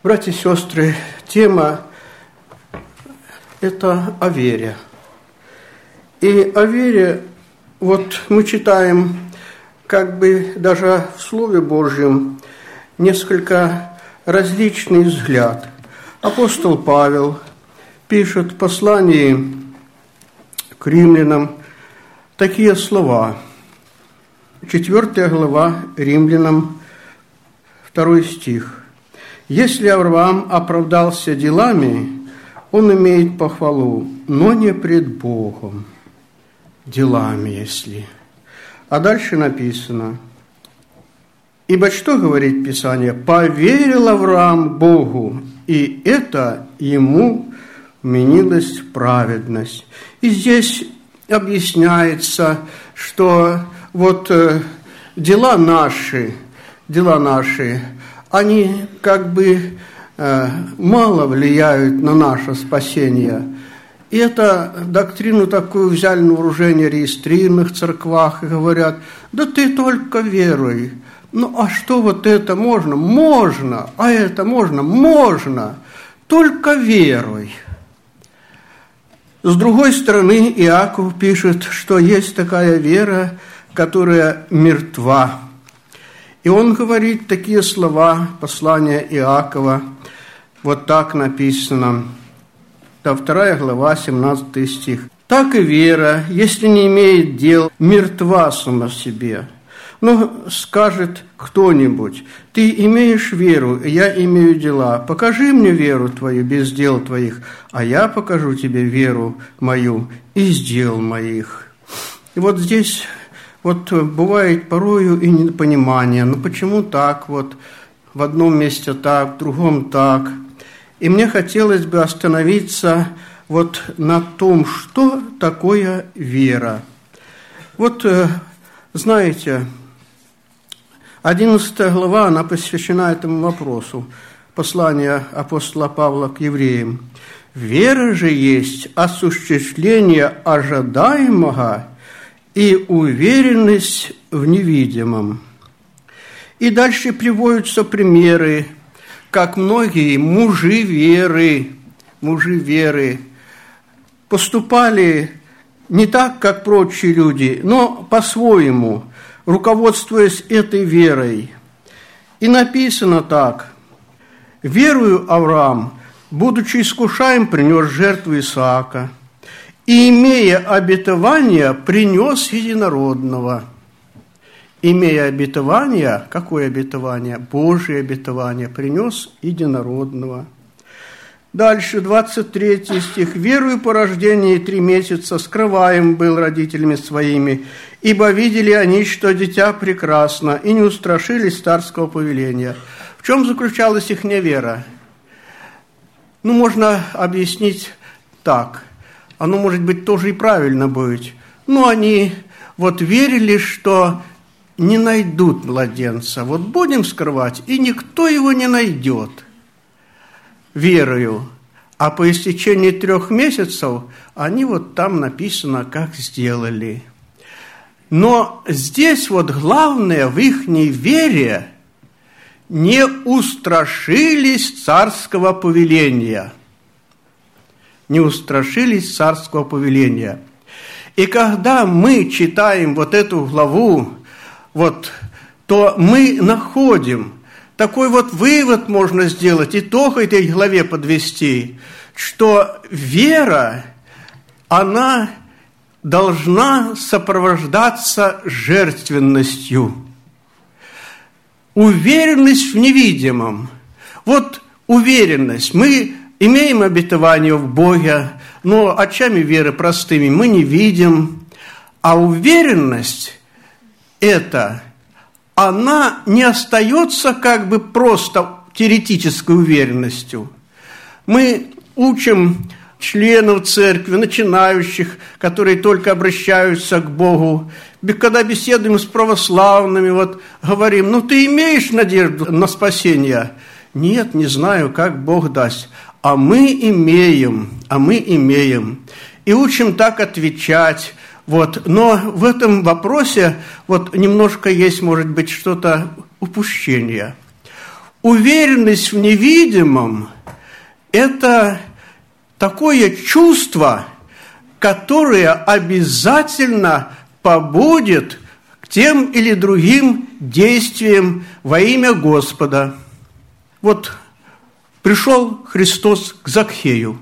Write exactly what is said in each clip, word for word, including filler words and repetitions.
Братья и сестры, тема – это о вере. И о вере, вот мы читаем, как бы даже в Слове Божьем, несколько различный взгляд. Апостол Павел пишет в послании к римлянам такие слова. Четвертая глава Римлянам, второй стих. «Если Авраам оправдался делами, он имеет похвалу, но не пред Богом, делами, если». А дальше написано, «Ибо что говорит Писание? Поверил Авраам Богу, и это ему вменилось в праведность». И здесь объясняется, что вот дела наши, дела наши, они как бы э, мало влияют на наше спасение. И это доктрину такую взяли на вооружение в регистрированных церквах и говорят, да ты только веруй. Ну а что вот это можно? Можно. А это можно? Можно. Только веруй. С другой стороны, Иаков пишет, что есть такая вера, которая мертва. И он говорит такие слова, послания Иакова, вот так написано, да, вторая глава, семнадцатый стих. «Так и вера, если не имеет дел, мертва сама себе. Но скажет кто-нибудь, ты имеешь веру, я имею дела. Покажи мне веру твою без дел твоих, а я покажу тебе веру мою из дел моих». И вот здесь... Вот бывает порою и непонимание, ну почему так вот, в одном месте так, в другом так. И мне хотелось бы остановиться вот на том, что такое вера. Вот, знаете, одиннадцатая глава, она посвящена этому вопросу, послание апостола Павла к евреям. «Вера же есть осуществление ожидаемого и уверенность в невидимом». И дальше приводятся примеры, как многие мужи веры, мужи веры поступали не так, как прочие люди, но по-своему, руководствуясь этой верой. И написано так: «Верую Авраам, будучи искушаем, принес жертву Исаака, и, имея обетование, принес единородного». Имея обетование, какое обетование? Божие обетование, принес единородного. Дальше, двадцать третий стих. «Верую по рождении три месяца скрываем был родителями своими, ибо видели они, что дитя прекрасно, и не устрашились царского повеления». В чем заключалась их невера? Ну, можно объяснить так. Оно, может быть, тоже и правильно будет. Но они вот верили, что не найдут младенца. Вот будем скрывать, и никто его не найдет. Верою. А по истечении трех месяцев они вот там написано, как сделали. Но здесь вот главное в ихней вере не устрашились царского повеления. Не устрашились царского повеления. И когда мы читаем вот эту главу, вот, то мы находим, такой вот вывод можно сделать, итог этой главе подвести, что вера, она должна сопровождаться жертвенностью. Уверенность в невидимом. Вот уверенность. Мы имеем обетование в Боге, но очами веры простыми мы не видим. А уверенность эта, она не остается как бы просто теоретической уверенностью. Мы учим членов церкви, начинающих, которые только обращаются к Богу. Когда беседуем с православными, вот говорим, ну ты имеешь надежду на спасение? Нет, не знаю, как Бог даст. А мы имеем, а мы имеем. И учим так отвечать. Вот. Но в этом вопросе вот немножко есть, может быть, что-то упущение. уверенность в невидимом – это такое чувство, которое обязательно побудет к тем или другим действиям во имя Господа. Вот пришел Христос к Закхею.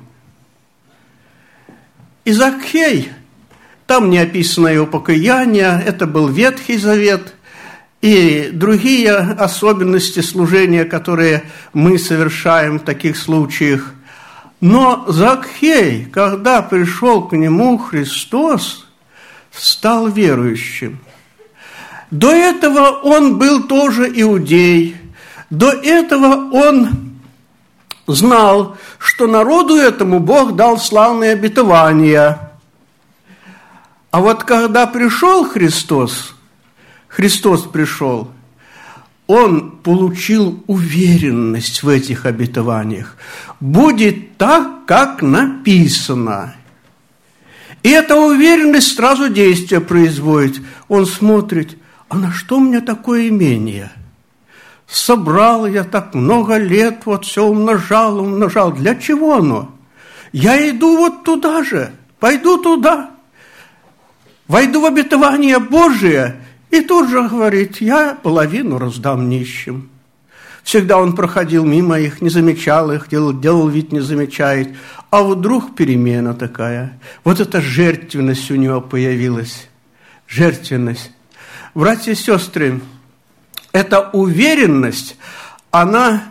И Закхей, там не описано его покаяние, это был Ветхий Завет, и другие особенности служения, которые мы совершаем в таких случаях. Но Закхей, когда пришел к нему Христос, стал верующим. До этого он был тоже иудей, до этого он знал, что народу этому Бог дал славные обетования. А вот когда пришел Христос, Христос пришел, он получил уверенность в этих обетованиях. Будет так, как написано. И эта уверенность сразу действие производит. Он смотрит, а на что мне такое имение? Собрал я так много лет, вот все умножал, умножал. Для чего оно? Я иду вот туда же, пойду туда. Войду в обетование Божие. И тут же говорит, я половину раздам нищим. Всегда он проходил мимо их, не замечал их, делал, делал вид, не замечает. А вдруг перемена такая. Вот эта жертвенность у него появилась. Жертвенность. Братья и сестры, эта уверенность, она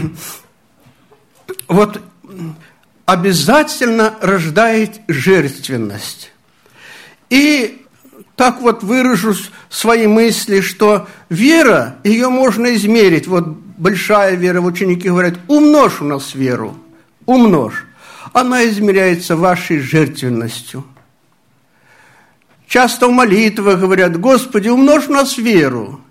вот обязательно рождает жертвенность. И так вот выражу свои мысли, что вера, ее можно измерить. Вот большая вера, ученики говорят, умножь у нас веру, умножь. Она измеряется вашей жертвенностью. Часто в молитвах говорят, Господи, умножь у нас веру.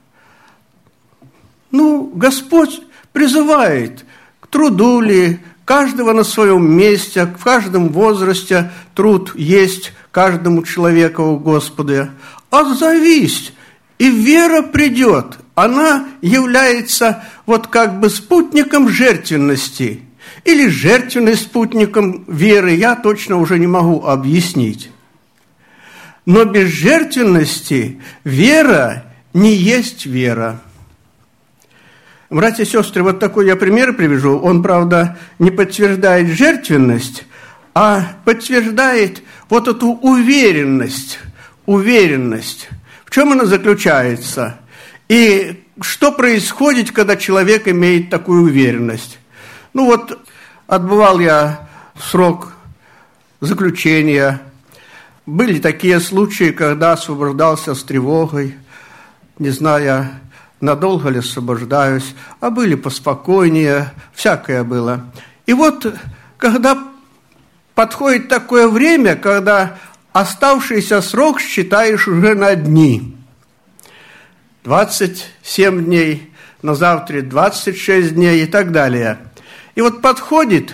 Ну, Господь призывает к труду ли, каждого на своем месте, в каждом возрасте труд есть каждому человеку у Господа. Отзовись, и вера придет. Она является вот как бы спутником жертвенности. Или жертвенность спутником веры, я точно уже не могу объяснить. Но без жертвенности вера не есть вера. Братья и сестры, вот такой я пример привяжу. Он, правда, не подтверждает жертвенность, а подтверждает вот эту уверенность. Уверенность. В чем она заключается? И что происходит, когда человек имеет такую уверенность? Ну вот, отбывал я срок заключения. Были такие случаи, когда освобождался с тревогой, не зная, надолго ли освобождаюсь, а были поспокойнее, всякое было. И вот, когда подходит такое время, когда оставшийся срок считаешь уже на дни. двадцать семь дней, на завтра двадцать шесть дней и так далее. И вот подходит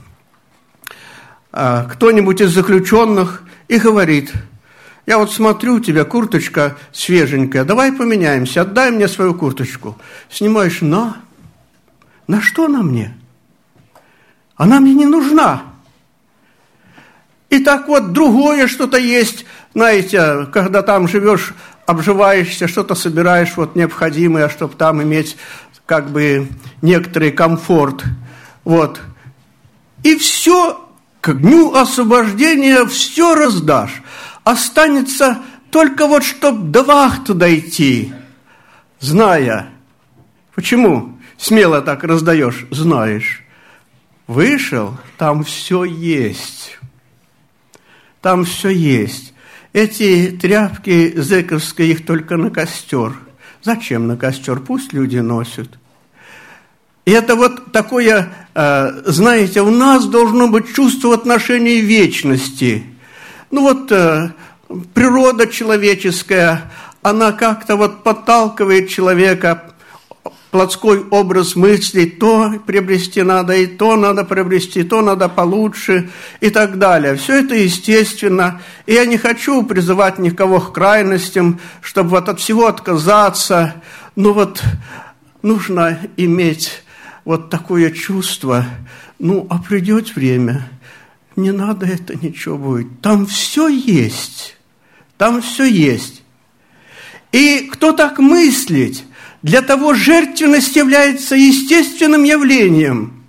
а, кто-нибудь из заключенных и говорит, я вот смотрю, у тебя курточка свеженькая, давай поменяемся, отдай мне свою курточку. Снимаешь, на, на что она мне? Она мне не нужна. И так вот другое что-то есть, знаете, когда там живешь, обживаешься, что-то собираешь вот необходимое, чтобы там иметь как бы некоторый комфорт. Вот. И все, к дню освобождения все раздашь. Останется только вот, чтобы до вахты дойти, зная. Почему смело так раздаешь? Знаешь. Вышел, там все есть. Там все есть. Эти тряпки зэковские, их только на костер. Зачем на костер? Пусть люди носят. И это вот такое, знаете, у нас должно быть чувство отношений вечности. Ну вот природа человеческая, она как-то вот подталкивает человека, плотской образ мыслей, то приобрести надо, и то надо приобрести, то надо получше, и так далее. Все это естественно, и я не хочу призывать никого к крайностям, чтобы вот от всего отказаться, но вот нужно иметь вот такое чувство, ну, а придет время, не надо это ничего будет. Там все есть, там все есть. И кто так мыслит, для того жертвенность является естественным явлением.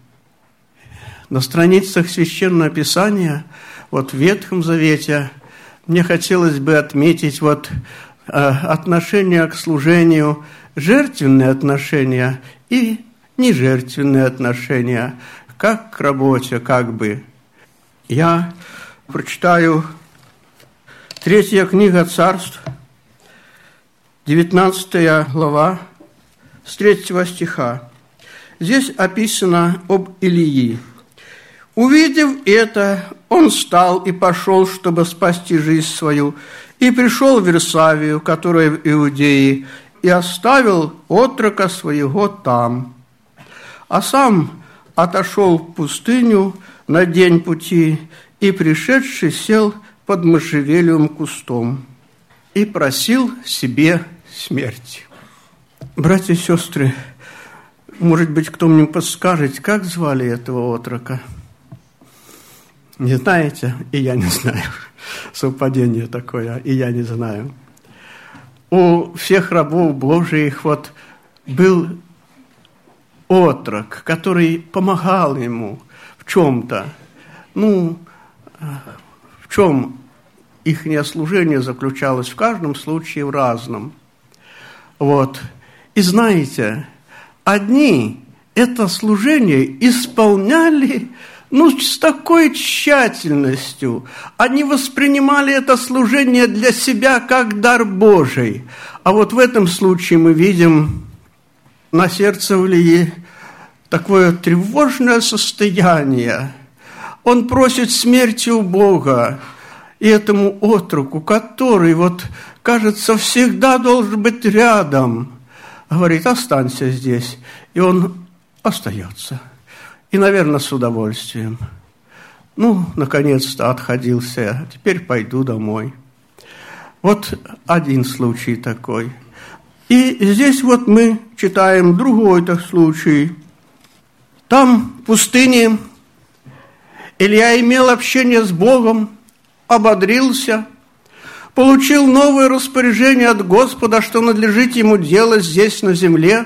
На страницах Священного Писания, вот в Ветхом Завете, мне хотелось бы отметить вот э, отношение к служению, жертвенные отношения и нежертвенные отношения, как к работе, как бы. Я прочитаю третья книга Царств, девятнадцатая глава, с третьего стиха. Здесь описано об Илии. «Увидев это, он встал и пошел, чтобы спасти жизнь свою, и пришел в Вирсавию, которая в Иудее, и оставил отрока своего там. А сам отошел в пустыню на день пути, и, пришедший, сел под можжевелевым кустом и просил себе смерти». Братья и сестры, может быть, кто мне подскажет, как звали этого отрока? Не знаете? И я не знаю. Совпадение такое, и я не знаю. У всех рабов Божиих вот был отрок, который помогал ему в чем-то. Ну, в чем их служение заключалось? В каждом случае в разном. Вот. И знаете, одни это служение исполняли, ну, с такой тщательностью. Они воспринимали это служение для себя как дар Божий. А вот в этом случае мы видим на сердце Илии такое тревожное состояние. Он просит смерти у Бога. И этому отроку, который, вот, кажется, всегда должен быть рядом, говорит: останься здесь. И он остается. И, наверное, с удовольствием. Ну, наконец-то отходился я. Теперь пойду домой. Вот один случай такой. И здесь вот мы читаем другой так случай. Там, в пустыне, Илья имел общение с Богом, ободрился, получил новое распоряжение от Господа, что надлежит ему делать здесь, на земле.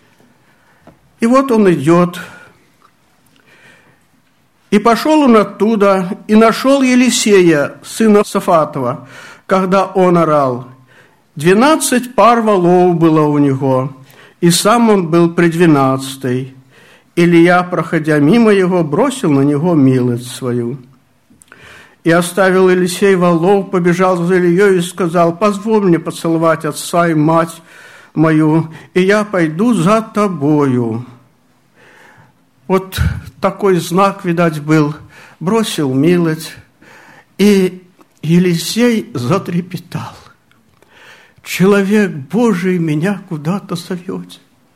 И вот он идет. И пошел он оттуда, и нашел Елисея, сына Сафатова, когда он орал. Двенадцать пар волов было у него, и сам он был при двенадцатой. Илья, проходя мимо его, бросил на него милость свою. И оставил Елисей волов, побежал за Ильей и сказал: позволь мне поцеловать отца и мать мою, и я пойду за тобою. Вот такой знак, видать, был. Бросил милость, и Елисей затрепетал. Человек Божий меня куда-то зовет.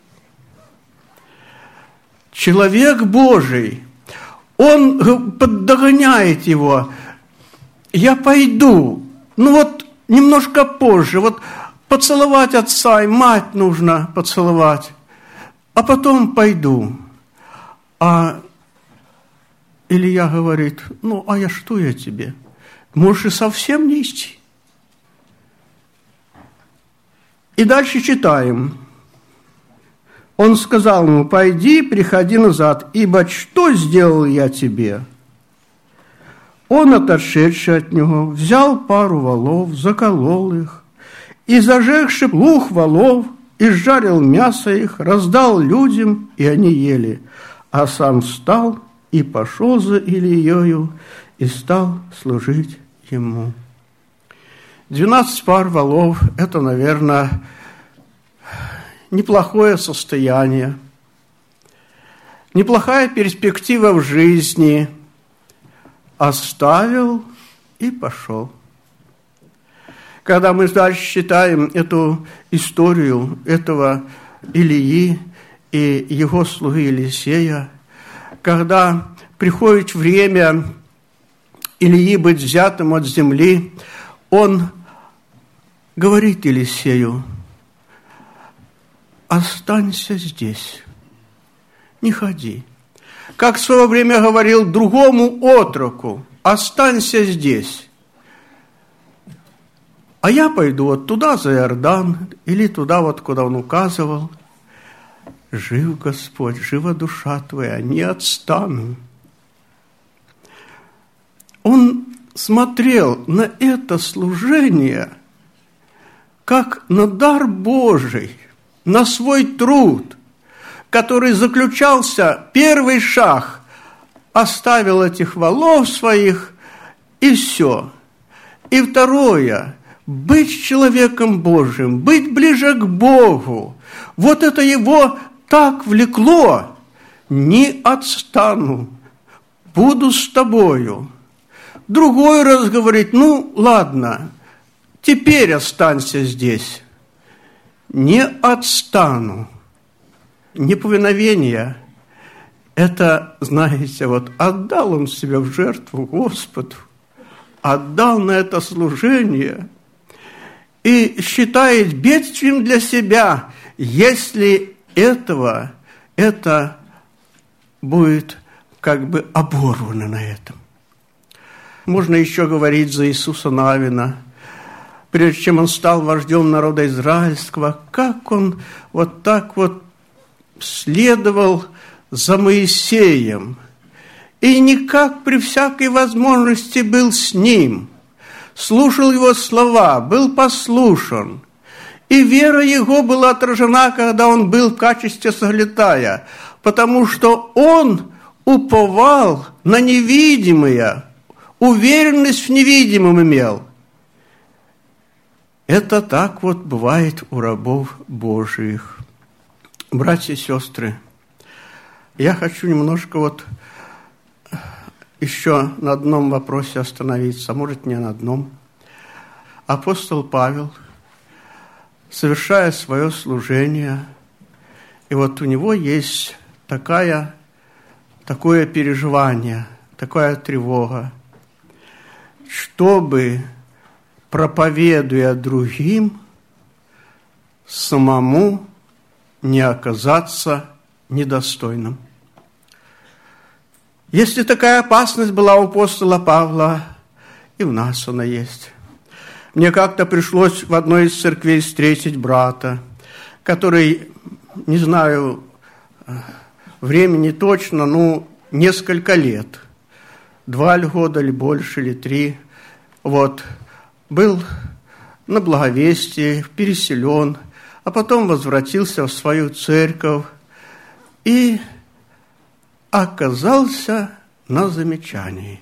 Человек Божий, он поддогоняет его. Я пойду, ну вот немножко позже, вот поцеловать отца и мать нужно поцеловать, а потом пойду. А Илья говорит: ну, а я что я тебе? Можешь и совсем не идти. И дальше читаем. Он сказал ему: пойди, приходи назад, ибо что сделал я тебе? Он, отошедший от него, взял пару волов, заколол их, и, зажегши лук волов, изжарил мясо их, раздал людям, и они ели. А сам встал и пошел за Ильею, и стал служить ему. Двенадцать пар волов – это, наверное, неплохое состояние, неплохая перспектива в жизни. Оставил и пошел. Когда мы дальше читаем эту историю этого Илии и его слуги Елисея, когда приходит время Илии быть взятым от земли, он говорит Елисею: останься здесь, не ходи. Как в свое время говорил другому отроку, останься здесь. А я пойду вот туда, за Иордан, или туда, вот куда он указывал. Жив Господь, жива душа твоя, не отстану. Он смотрел на это служение как на дар Божий, на свой труд, который заключался, первый шаг, оставил этих волов своих, и все. И второе, быть человеком Божьим, быть ближе к Богу, вот это его так влекло, не отстану, буду с тобою. Другой раз говорит, ну, ладно, теперь останься здесь. Не отстану. Неповиновение – это, знаете, вот отдал он себя в жертву Господу, отдал на это служение и считает бедствием для себя, если этого, это будет как бы оборвано на этом. Можно еще говорить за Иисуса Навина. Прежде чем он стал вождем народа израильского, как он вот так вот следовал за Моисеем. И никак при всякой возможности был с ним. Слушал его слова, был послушен. И вера его была отражена, когда он был в качестве соглядатая, потому что он уповал на невидимое, уверенность в невидимом имел. Это так вот бывает у рабов Божиих. Братья и сестры, я хочу немножко вот еще на одном вопросе остановиться, а может, не на одном. Апостол Павел, совершая свое служение, и вот у него есть такая, такое переживание, такая тревога, чтобы, проповедуя другим, самому не оказаться недостойным. Если такая опасность была у апостола Павла, и у нас она есть. Мне как-то пришлось в одной из церквей встретить брата, который, не знаю, времени точно, ну, несколько лет, два года или больше, или три, вот, был на благовестии, переселен, а потом возвратился в свою церковь и оказался на замечании.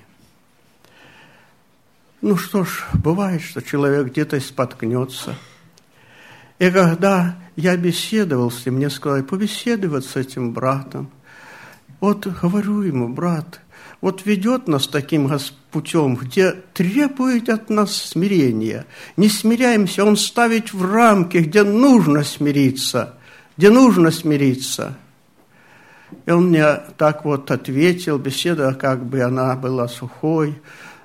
Ну что ж, бывает, что человек где-то споткнется. И когда я беседовал с ним, мне сказали, побеседуй вот с этим братом. Вот говорю ему, брат, вот ведет нас таким путем, где требует от нас смирения. Не смиряемся, он ставит в рамки, где нужно смириться, где нужно смириться. И он мне так вот ответил, беседа как бы она была сухой.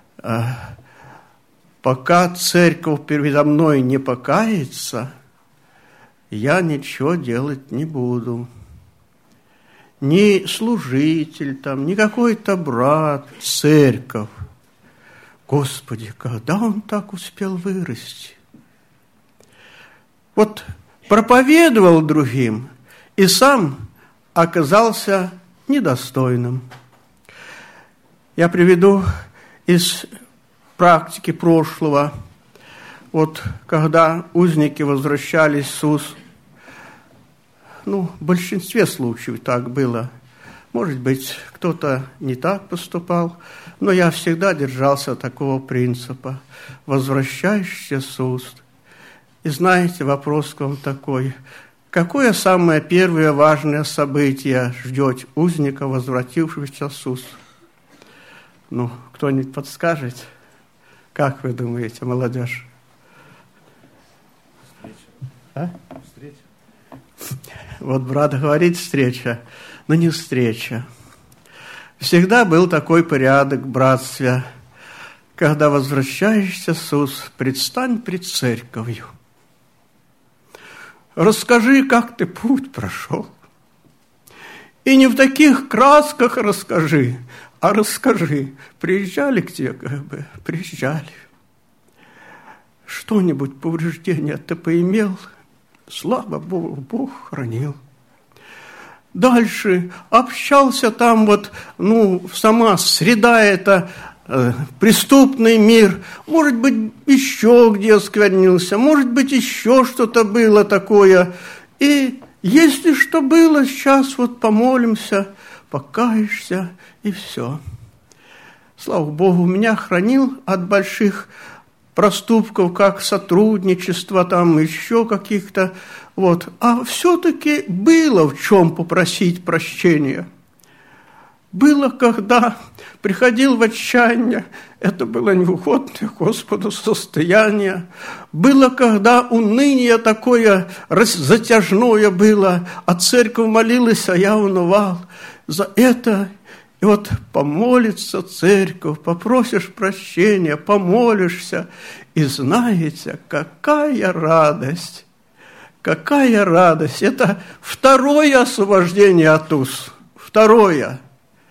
Пока церковь передо мной не покается, я ничего делать не буду. Ни служитель там, ни какой-то брат, церковь. Господи, когда он так успел вырасти? Вот проповедовал другим и сам оказался недостойным. Я приведу из практики прошлого. Вот когда узники возвращались в Иисус, ну, в большинстве случаев так было. Может быть, кто-то не так поступал, но я всегда держался такого принципа. Возвращаешься в Иисус. И знаете, вопрос к вам такой. Какое самое первое важное событие ждет узника, возвратившегося в Иисус? Ну, кто-нибудь подскажет? Как вы думаете, молодежь? Встреча. А? Встреча. Вот брат говорит встреча, но не встреча. Всегда был такой порядок в братстве, когда возвращаешься в Иисус, предстань пред церковью. Расскажи, как ты путь прошел. И не в таких красках расскажи, а расскажи, приезжали к тебе, как бы, приезжали. Что-нибудь повреждение ты поимел, слава Богу, Бог хранил. Дальше общался там вот, ну, сама среда эта, э, преступный мир, может быть, еще где осквернился, может быть, еще что-то было такое. И если что было, сейчас вот помолимся, покаешься, и все. Слава Богу, меня хранил от больших проступков, как сотрудничество, там еще каких-то, вот. А все-таки было в чем попросить прощения. Было, когда приходил в отчаяние, это было неугодное Господу состояние. Было, когда уныние такое затяжное было, а церковь молилась, а я унывал. За это и вот помолится церковь, попросишь прощения, помолишься, и знаете, какая радость, какая радость. Это второе освобождение от уз, второе.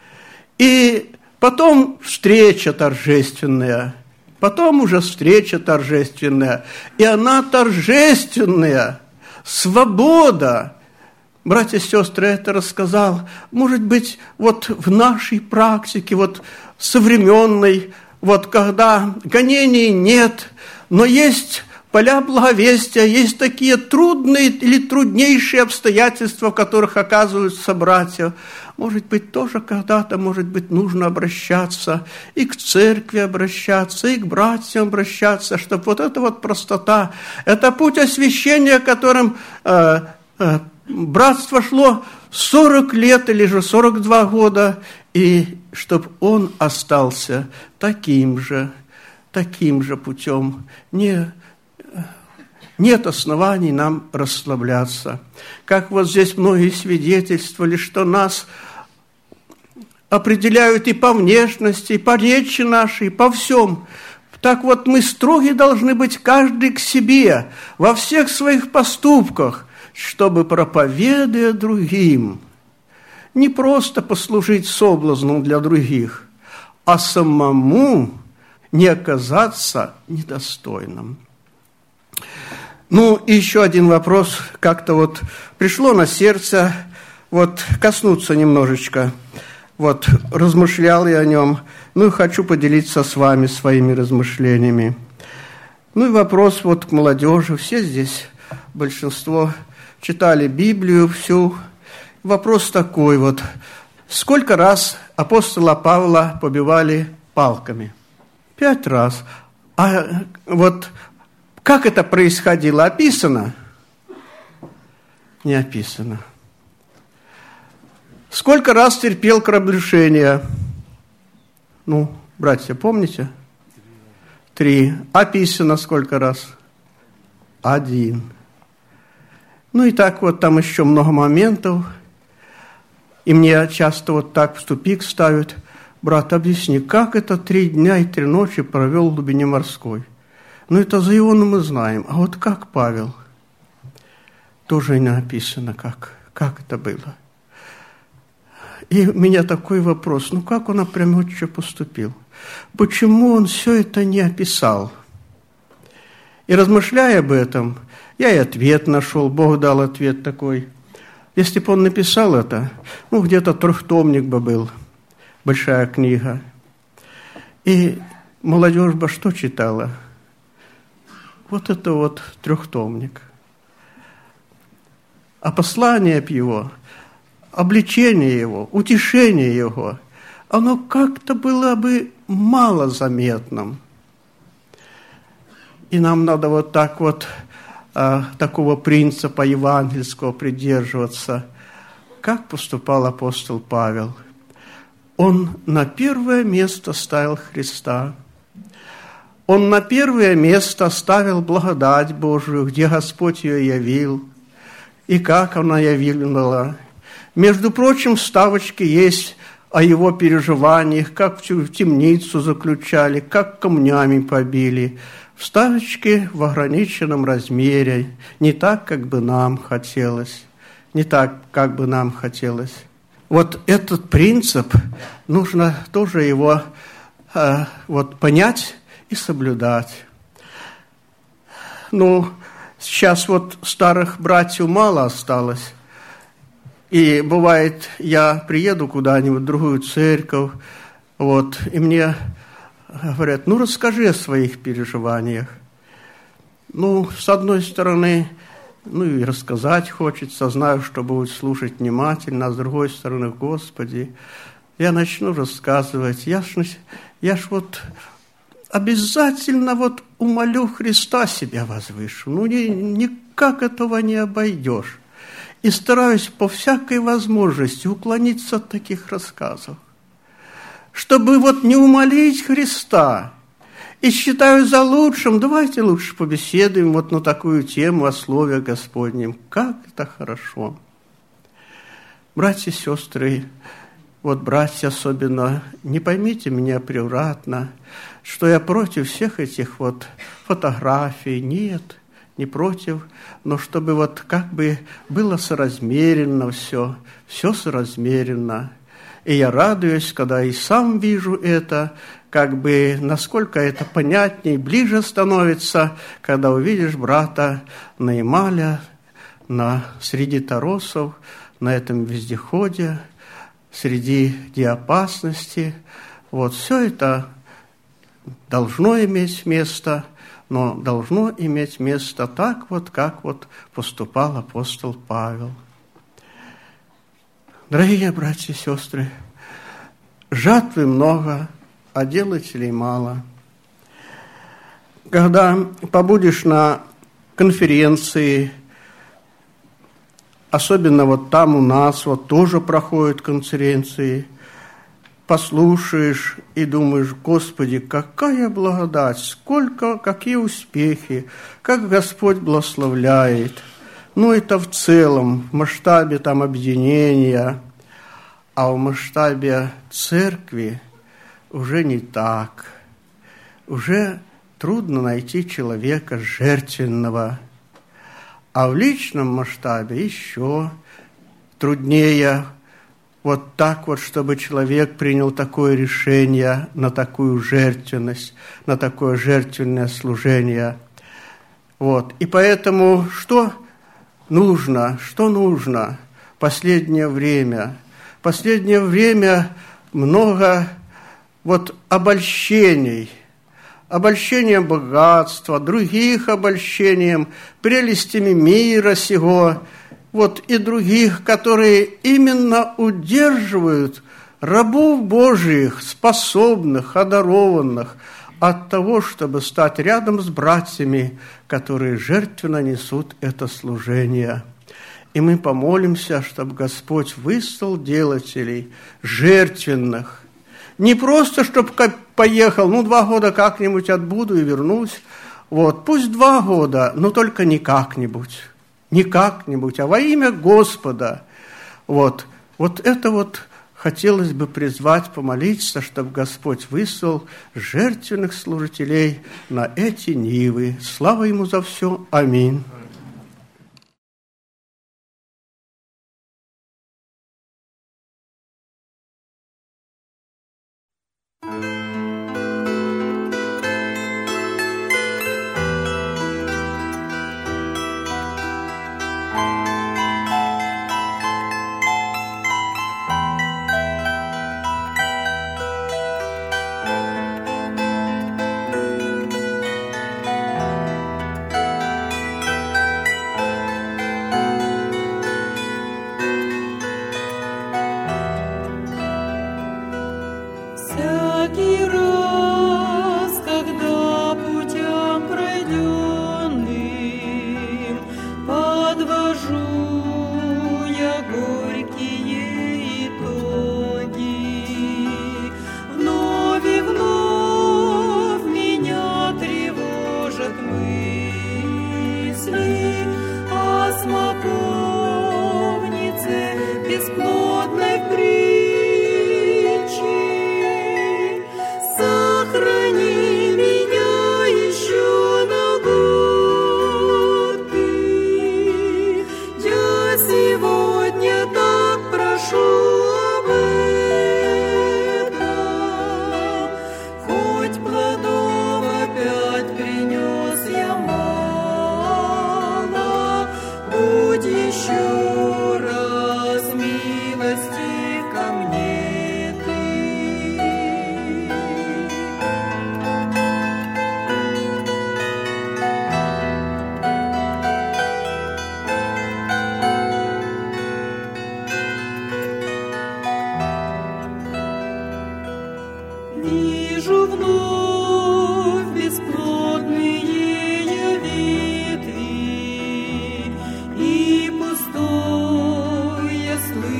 И потом встреча торжественная, потом уже встреча торжественная, и она торжественная, свобода. Братья и сестры, это рассказал, может быть, вот в нашей практике, вот современной, вот когда гонений нет, но есть поля благовестия, есть такие трудные или труднейшие обстоятельства, в которых оказываются братья. Может быть, тоже когда-то, может быть, нужно обращаться и к церкви обращаться, и к братьям обращаться, чтобы вот эта вот простота, это путь освящения, которым э, э, братство шло сорок лет или же сорок два года, и чтобы он остался таким же, таким же путем. Не, нет оснований нам расслабляться. Как вот здесь многие свидетельствовали, что нас определяют и по внешности, и по речи нашей, и по всем. Так вот мы строги должны быть каждый к себе во всех своих поступках, чтобы, проповедуя другим, не просто послужить соблазном для других, а самому не оказаться недостойным. Ну, и еще один вопрос, как-то вот пришло на сердце, вот коснуться немножечко, вот размышлял я о нем, ну и хочу поделиться с вами своими размышлениями. Ну и вопрос вот к молодежи, все здесь, большинство читали Библию всю. Вопрос такой вот, сколько раз апостола Павла побивали палками? Пять раз. А вот как это происходило, описано? Не описано. Сколько раз терпел кораблекрушение? Ну, братья, помните? Три. Описано сколько раз? Один. Ну и так вот там еще много моментов. И мне часто вот так в тупик ставят. Брат, объясни, как это три дня и три ночи провел в глубине морской? Ну это за Иону мы знаем. А вот как Павел? Тоже не написано, как, как это было. И у меня такой вопрос. Ну как он опрометчиво поступил? Почему он все это не описал? И размышляя об этом, я и ответ нашел, Бог дал ответ такой. Если бы он написал это, ну, где-то трехтомник бы был, большая книга. И молодежь бы что читала? Вот это вот трехтомник. А послание б его, обличение его, утешение его, оно как-то было бы малозаметным. И нам надо вот так вот а, такого принципа евангельского придерживаться. Как поступал апостол Павел? Он на первое место ставил Христа. Он на первое место ставил благодать Божию, где Господь ее явил, и как она явила. Между прочим, вставочки есть о его переживаниях, как в темницу заключали, как камнями побили. Вставочки в ограниченном размере, не так, как бы нам хотелось, не так, как бы нам хотелось. вот этот принцип, нужно тоже его э, вот, понять и соблюдать. Ну, сейчас вот старых братьев мало осталось. И бывает, я приеду куда-нибудь в другую церковь, вот, и мне говорят, ну, расскажи о своих переживаниях. Ну, с одной стороны, ну, и рассказать хочется, знаю, что будут слушать внимательно, а с другой стороны, Господи, я начну рассказывать, я ж, я ж вот обязательно вот умолю Христа, себя возвышу, ну, ни, никак этого не обойдешь. И стараюсь по всякой возможности уклониться от таких рассказов, чтобы вот не умолить Христа. И считаю за лучшим, давайте лучше побеседуем вот на такую тему о Слове Господнем. Как это хорошо. Братья и сестры, вот братья особенно, не поймите меня превратно, что я против всех этих вот фотографий. Нет, не против, но чтобы вот как бы было соразмеренно все, все соразмеренно. И я радуюсь, когда и сам вижу это, как бы насколько это понятнее, ближе становится, когда увидишь брата Наималя на, среди торосов, на этом вездеходе, среди опасности. Вот все это должно иметь место, но должно иметь место так вот, как вот поступал апостол Павел. Дорогие братья и сестры, жатвы много, а делателей мало. Когда побудешь на конференции, особенно вот там у нас вот тоже проходят конференции, послушаешь и думаешь, Господи, какая благодать, сколько, какие успехи, как Господь благословляет. Ну, это в целом, в масштабе там объединения, а в масштабе церкви уже не так. Уже трудно найти человека жертвенного. А в личном масштабе еще труднее вот так вот, чтобы человек принял такое решение на такую жертвенность, на такое жертвенное служение. Вот. И поэтому что нужно, что нужно последнее время? Последнее время много вот обольщений, обольщением богатства, других обольщением, прелестями мира сего, вот и других, которые именно удерживают рабов Божиих, способных, одарованных от того, чтобы стать рядом с братьями, которые жертвенно несут это служение. И мы помолимся, чтобы Господь выслал делателей жертвенных. Не просто, чтобы поехал, ну, два года как-нибудь отбуду и вернусь. Вот, пусть два года, но только не как-нибудь. Не как-нибудь, а во имя Господа. Вот, вот это вот хотелось бы призвать, помолиться, чтобы Господь выслал жертвенных служителей на эти нивы. Слава Ему за все. Аминь.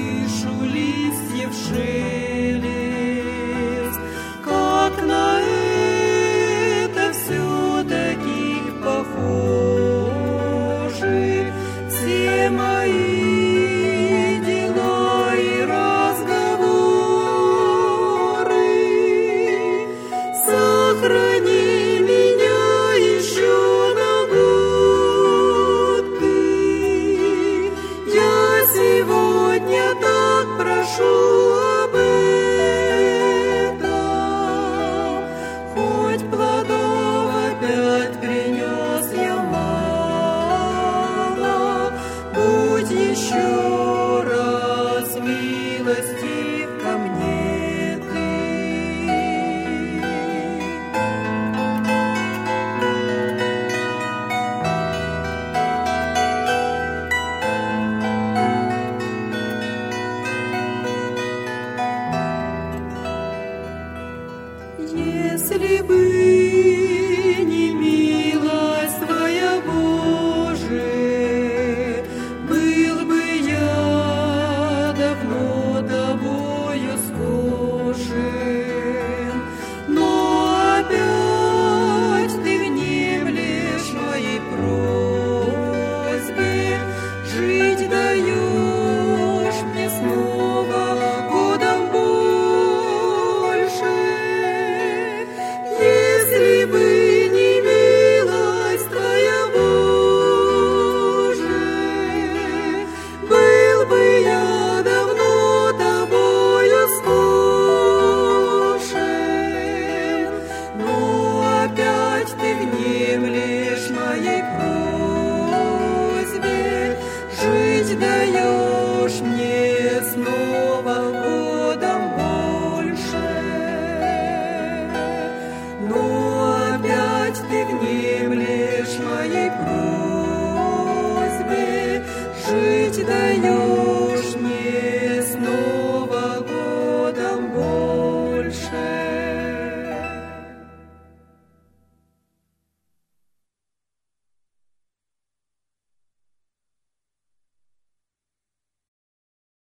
слышу листьев шелест.